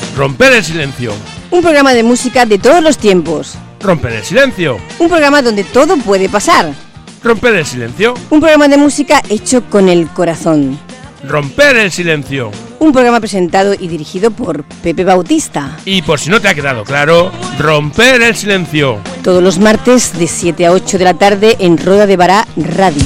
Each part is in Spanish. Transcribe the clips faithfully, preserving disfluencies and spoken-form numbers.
Romper el silencio. Un programa de música de todos los tiempos. Romper el silencio. Un programa donde todo puede pasar. Romper el silencio. Un programa de música hecho con el corazón. Romper el silencio. Un programa presentado y dirigido por Pepe Bautista. Y por si no te ha quedado claro, Romper el silencio. Todos los martes de siete a ocho de la tarde en Roda de Bará Radio.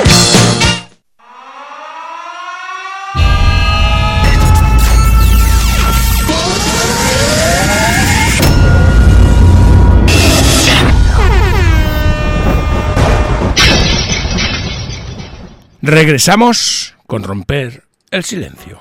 Regresamos con Romper el silencio.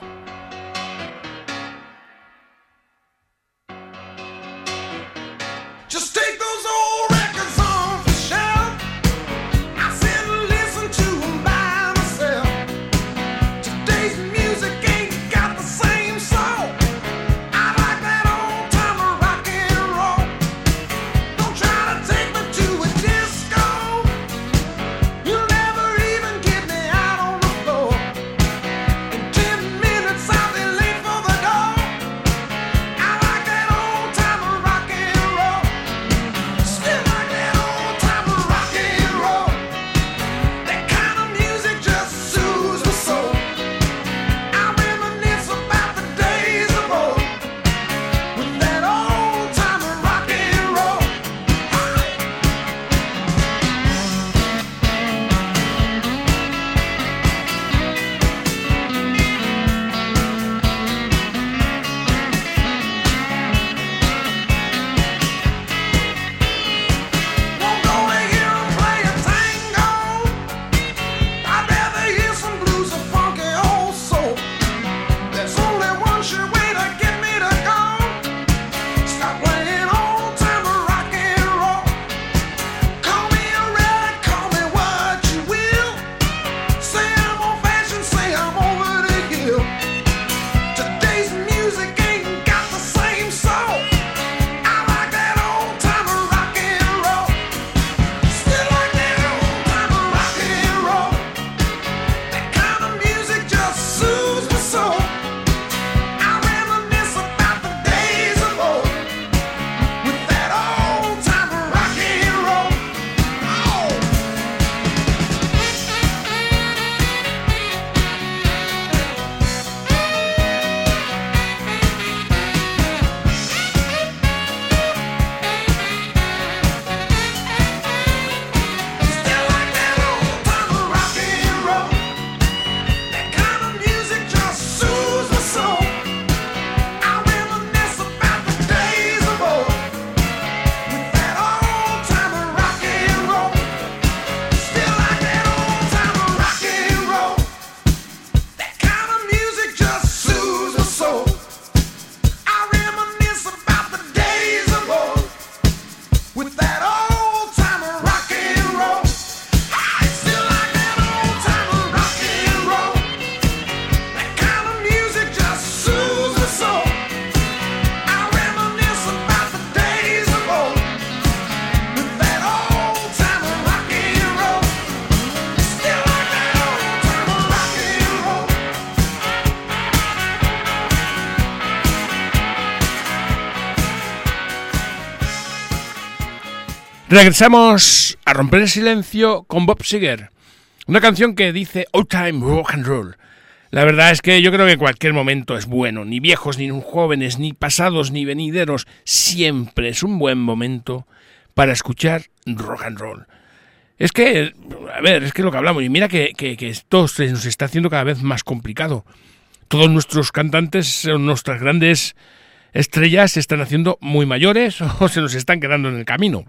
Regresamos a Romper el silencio con Bob Seger, una canción que dice Old Time Rock and Roll. La verdad es que yo creo que cualquier momento es bueno, ni viejos, ni jóvenes, ni pasados, ni venideros, siempre es un buen momento para escuchar rock and roll. Es que, a ver, es que lo que hablamos, y mira que, que, que esto se nos está haciendo cada vez más complicado. Todos nuestros cantantes, nuestras grandes estrellas se están haciendo muy mayores o se nos están quedando en el camino.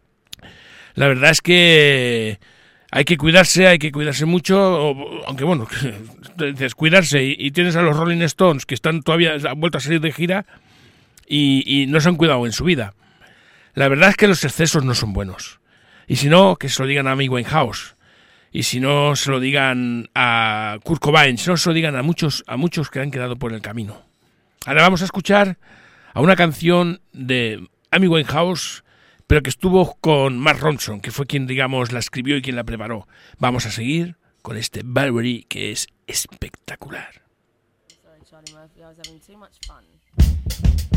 La verdad es que hay que cuidarse, hay que cuidarse mucho, aunque bueno, dices cuidarse y, y tienes a los Rolling Stones que están todavía, han vuelto a salir de gira y, y no se han cuidado en su vida. La verdad es que los excesos no son buenos. Y si no, que se lo digan a Amy Winehouse. Y si no, se lo digan a Kurt Cobain. Si no, se lo digan a muchos, a muchos que han quedado por el camino. Ahora vamos a escuchar a una canción de Amy Winehouse, pero que estuvo con Mark Ronson, que fue quien, digamos, la escribió y quien la preparó. Vamos a seguir con este Burberry, que es espectacular. Sorry, Charlie Murphy, I was having too much fun.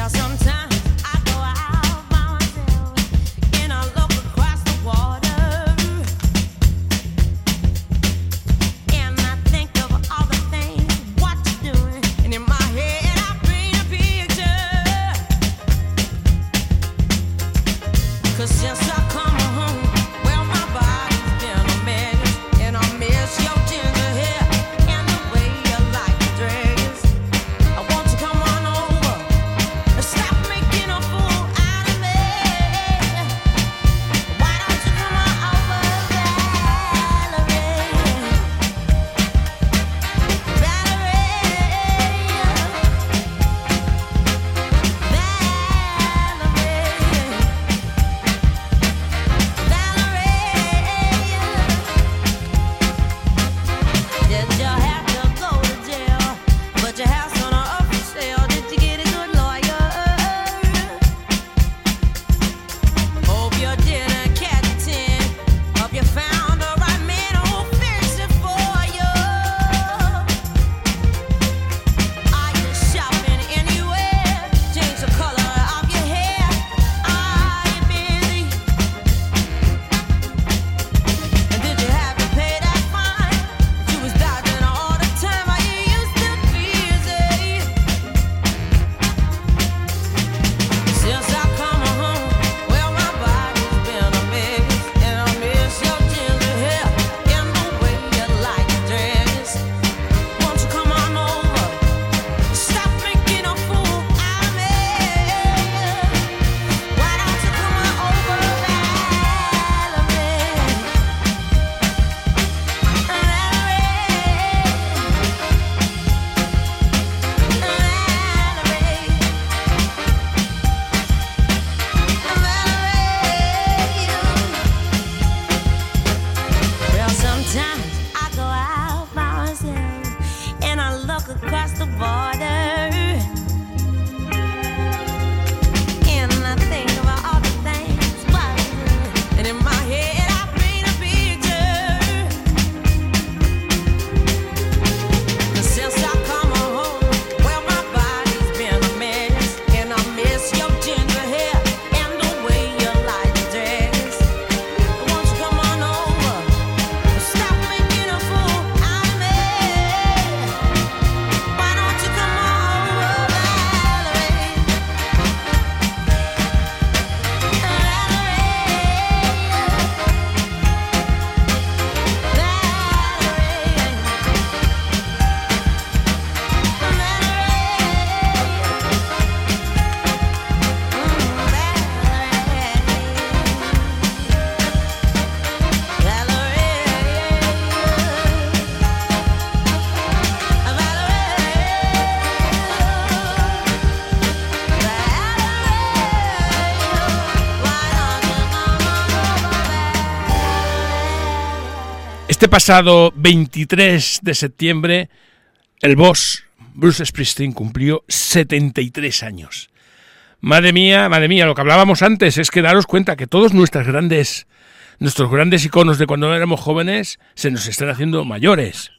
Este pasado veintitrés de septiembre, el boss Bruce Springsteen cumplió setenta y tres años. Madre mía, madre mía, lo que hablábamos antes es que daros cuenta que todos nuestros grandes, nuestros grandes iconos de cuando éramos jóvenes se nos están haciendo mayores.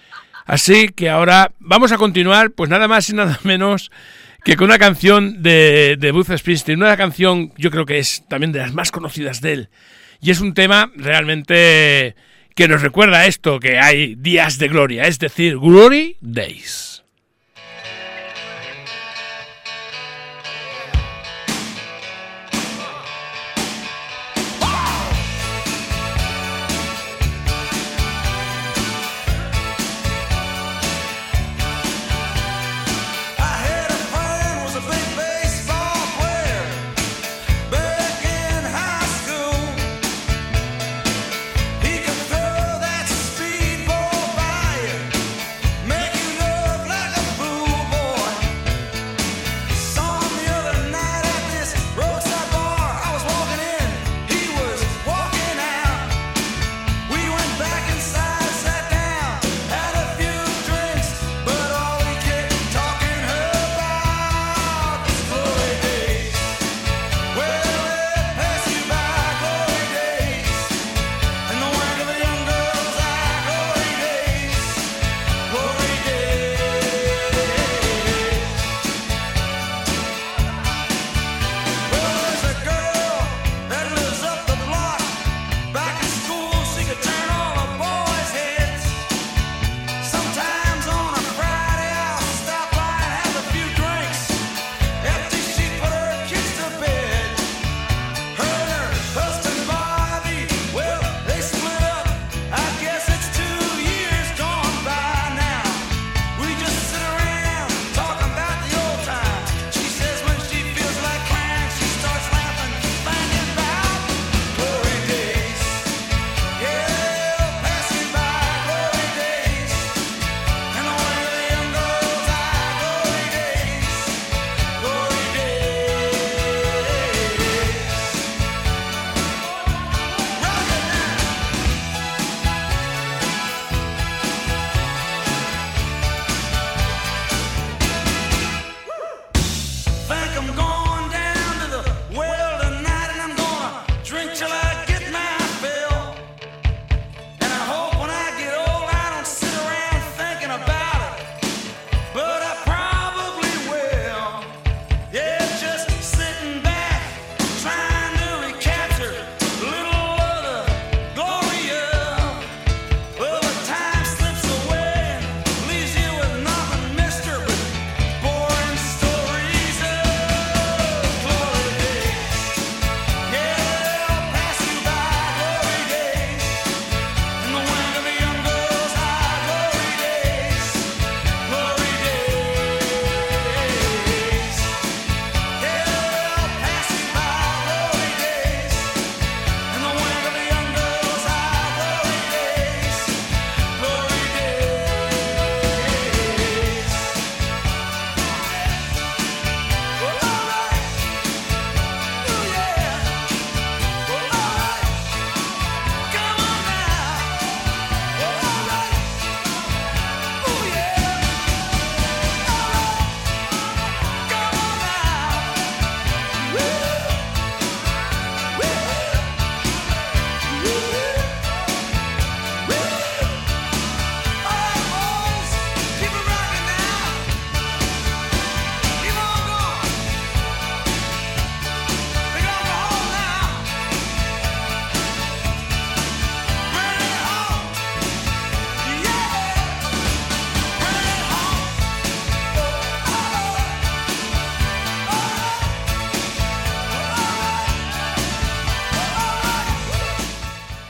Así que ahora vamos a continuar, pues nada más y nada menos que con una canción de, de Bruce Springsteen, una canción yo creo que es también de las más conocidas de él, y es un tema realmente que nos recuerda a esto, que hay días de gloria, es decir, Glory Days. Make you love like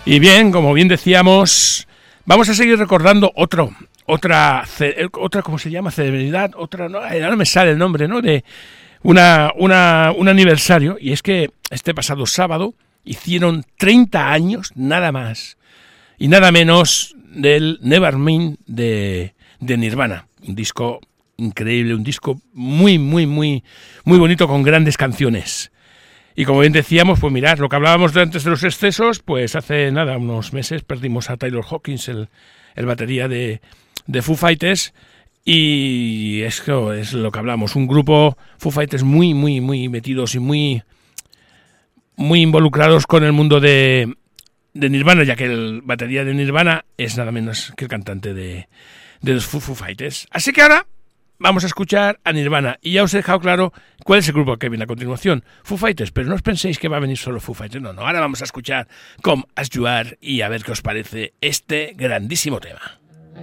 Y bien, como bien decíamos, vamos a seguir recordando otro, otra, otra, ¿cómo se llama? Celebridad, otra, no, no me sale el nombre, ¿no? De una, una, un aniversario, y es que este pasado sábado hicieron treinta años, nada más y nada menos, del Nevermind de, de Nirvana, un disco increíble, un disco muy, muy, muy, muy bonito, con grandes canciones. Y como bien decíamos, pues mirad, lo que hablábamos de antes de los excesos, pues hace nada, unos meses perdimos a Taylor Hawkins, el, el batería de, de Foo Fighters, y eso es lo que hablamos, un grupo Foo Fighters muy, muy, muy metidos y muy, muy involucrados con el mundo de, de Nirvana, ya que el batería de Nirvana es nada menos que el cantante de, de los Foo, Foo Fighters. Así que ahora vamos a escuchar a Nirvana, y ya os he dejado claro cuál es el grupo que viene a continuación, Foo Fighters, pero no os penséis que va a venir solo Foo Fighters, no, no, ahora vamos a escuchar Come As You Are y a ver qué os parece este grandísimo tema.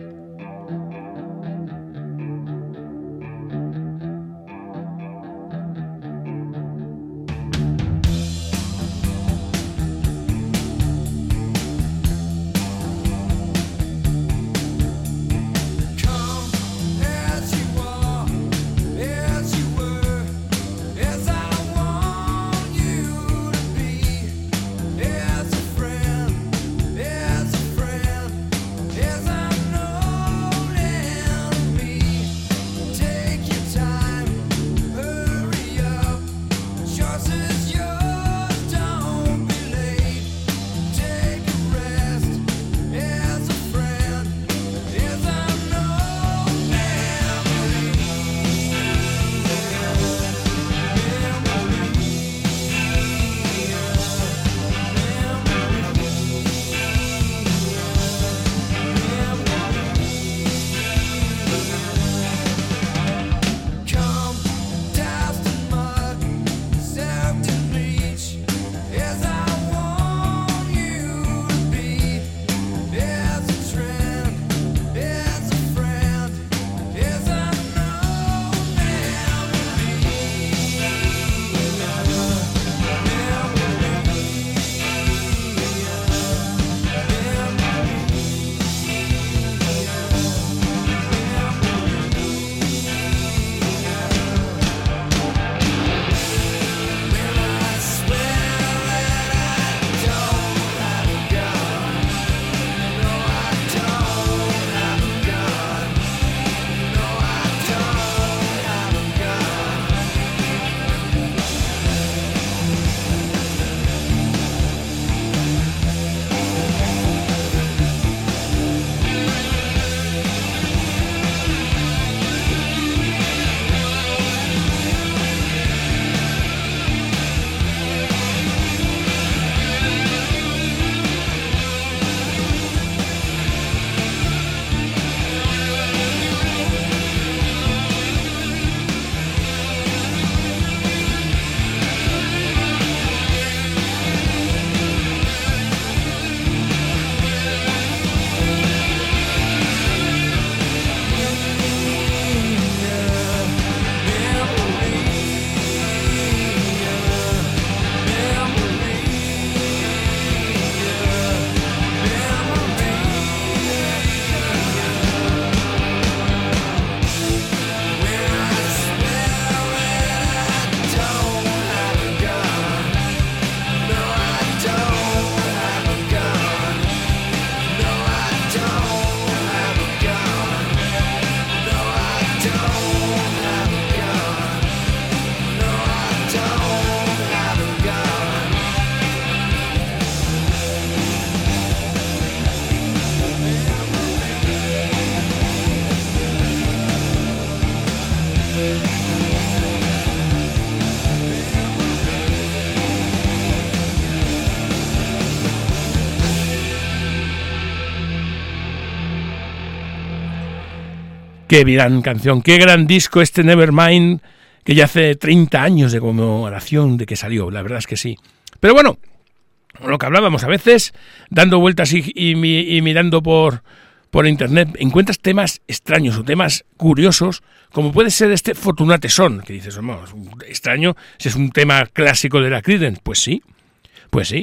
Qué gran canción, qué gran disco este Nevermind, que ya hace treinta años de conmemoración de que salió, la verdad es que sí. Pero bueno, lo que hablábamos a veces, dando vueltas y, y, y mirando por, por internet, encuentras temas extraños o temas curiosos, como puede ser este Fortunate Son, que dices, oh, es extraño, si es un tema clásico de la Creedence, pues sí, pues sí.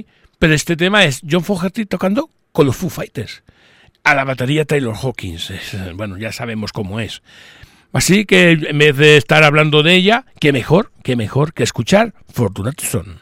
pero este tema es John Fogerty tocando con los Foo Fighters. A la batería Taylor Hawkins. Es, bueno, ya sabemos cómo es. Así que en vez de estar hablando de ella, qué mejor, qué mejor que escuchar Fortunate Son.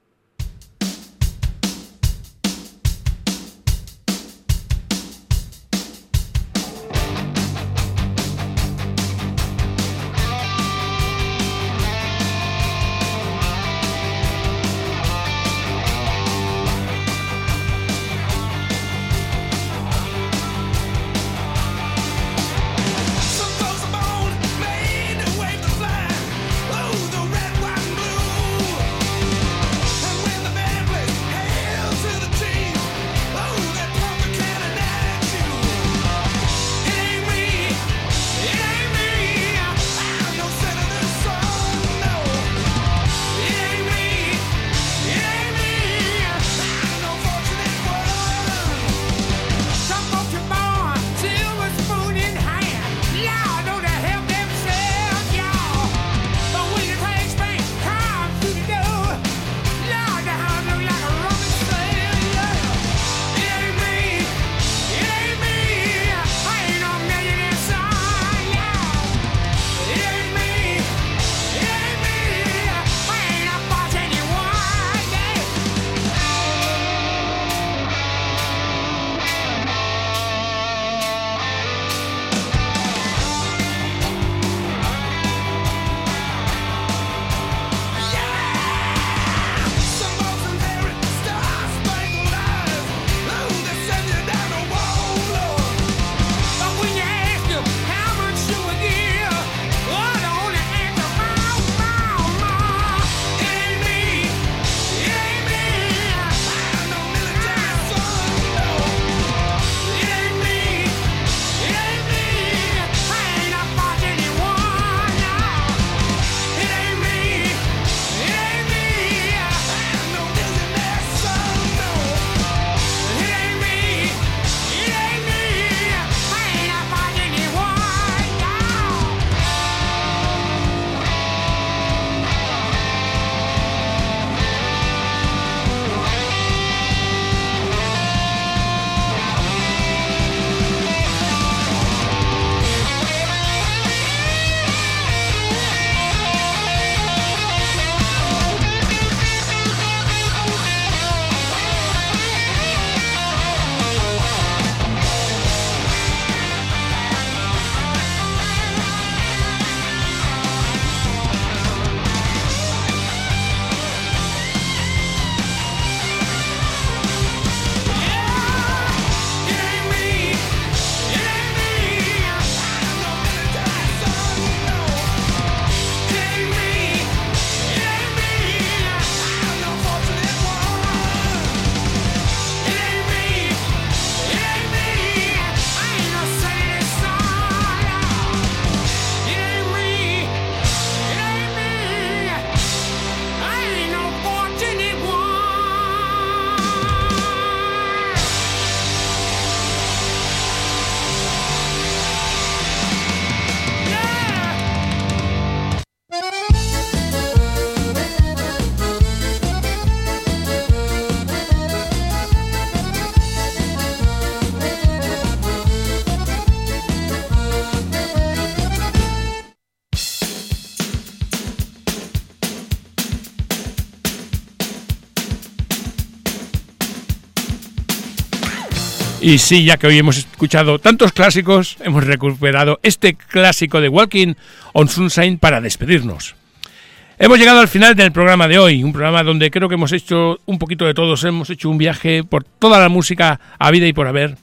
Y sí, ya que hoy hemos escuchado tantos clásicos, hemos recuperado este clásico de Walking on Sunshine para despedirnos. Hemos llegado al final del programa de hoy, un programa donde creo que hemos hecho un poquito de todos, hemos hecho un viaje por toda la música habida y por haber.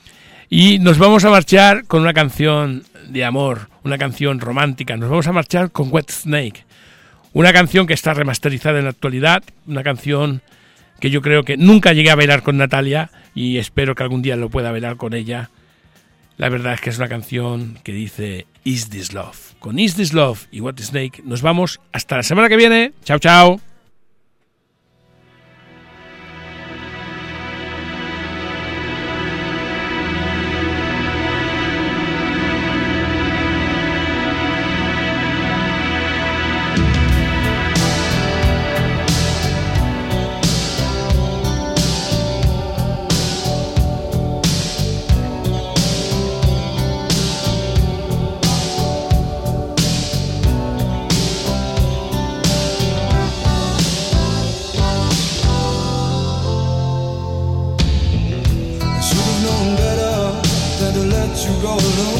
Y nos vamos a marchar con una canción de amor, una canción romántica. Nos vamos a marchar con Wet Snake, una canción que está remasterizada en la actualidad, una canción que yo creo que nunca llegué a bailar con Natalia y espero que algún día lo pueda bailar con ella. La verdad es que es una canción que dice Is This Love. Con Is This Love y Wet Snake nos vamos hasta la semana que viene. Chao, chao. roll away.